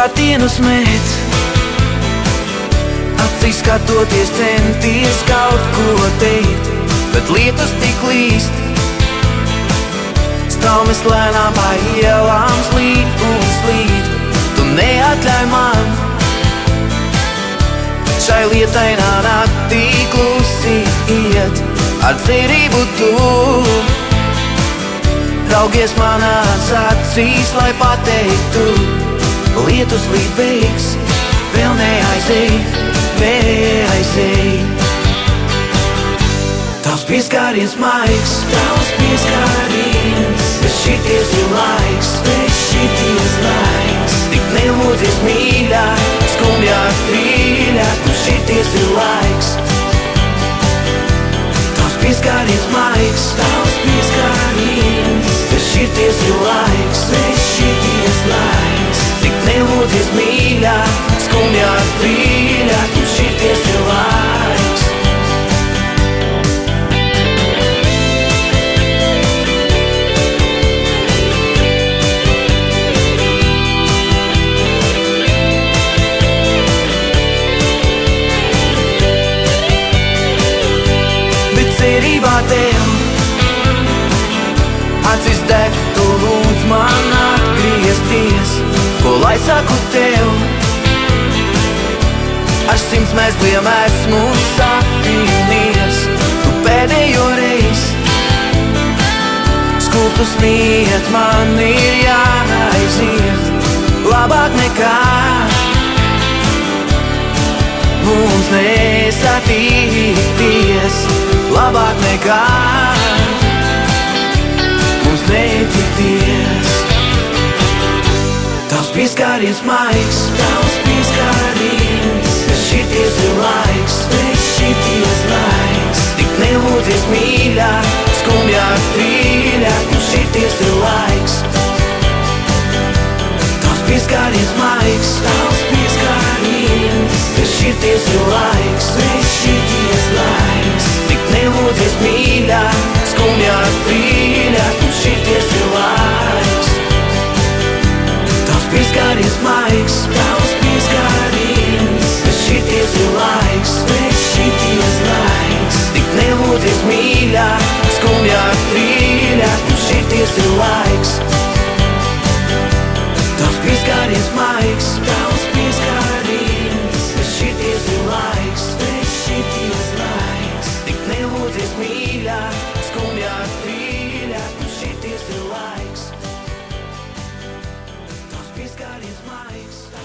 skatienus met. Acīs skatoties centies kaut ko teikt, bet lietus tik līst. Straumes lēnām pa ielām slīd un slīd. Tu neatļauj man šai lietainā naktī klusi iet. Ar cerību tu raugies manās acīs, lai pateiktu, lietus līdz beigs, vēl neaizej, neaizej. Tavs pieskāriens maigs, tavs pieskāriens, bet šities ir laiks, bet šities laiks. Tik nelūdzies mīļā, skumjā strīļā, tu šities ir laiks. Tavs pieskāriens maigs, tavs pieskāriens, bet šities ir laiks, bet šities laiks. Tik nelūdzies mīļā, skumjā strīļā, tu šities ir laiks. Cerībā tev acis deg, tu lūdz man atgriezties. Ko lai saku tev? Ar 100 mezgliem esmu sapinies. Tu pēdējo reiz skultu sniet, man ir jāaiziet. Labāk nekā mums nesatikties. Labāk nekā mums netikties. Tavs pieskāriens maigs, tavs pieskāriens, bet šities ir laiks, bet šities laiks. Tik nelūdzies mīļā, skumjā strīļā, tu šities ir laiks. Tavs pieskāriens maigs, tavs pieskāriens, bet šities ir laiks, bet šities laiks. Nelūdzies mīļā, skumjā strīļā, tu šities ir laiks. Tavs pieskāriens maigs, tavs pieskāriens, bet šities ir laiks, bet šities laiks. Tik nelūdzies mīļā, skumjā strīļā, tu šities ir laiks. Tavs pieskāriens maigs, tavs pieskāriens, bet šities ir laiks, bet šities laiks. Nelūdzies mīļā, skumjā strīļā, tu šities ir laiks. Tavs pieskāriens maigs.